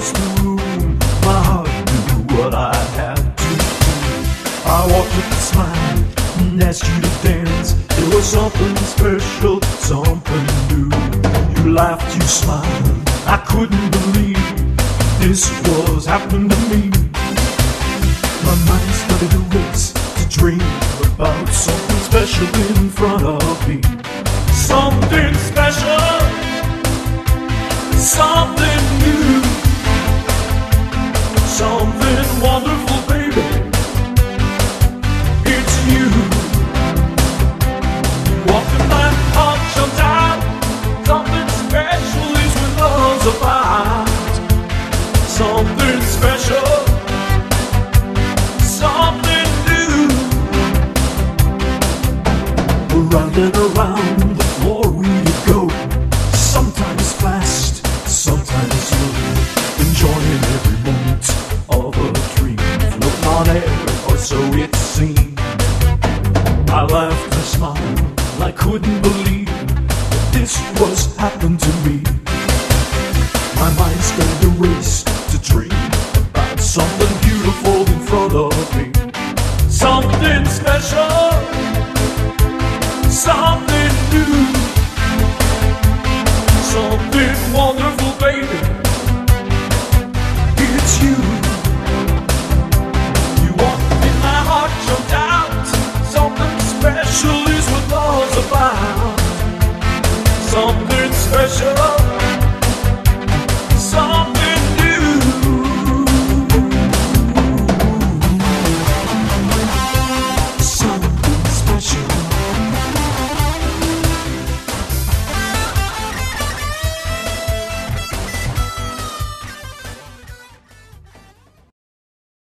across the room. My heart knew what I had to do. I walked with a smile and asked you to dance. There was something special, something new. You laughed, you smiled, I couldn't believe this was happening to me. My mind started to race, to dream about something special in front of me. Something special, something new, something wonderful, baby. It's you. You walk in my heart, jumped out. Something special is when love's about. Something special, something new. Around and around the floor we would go, sometimes fast, sometimes slow, enjoying every moment of a dream, floating on air, or so it seemed. I laughed and smiled, I couldn't believe that this was happening to me. My mind started to race,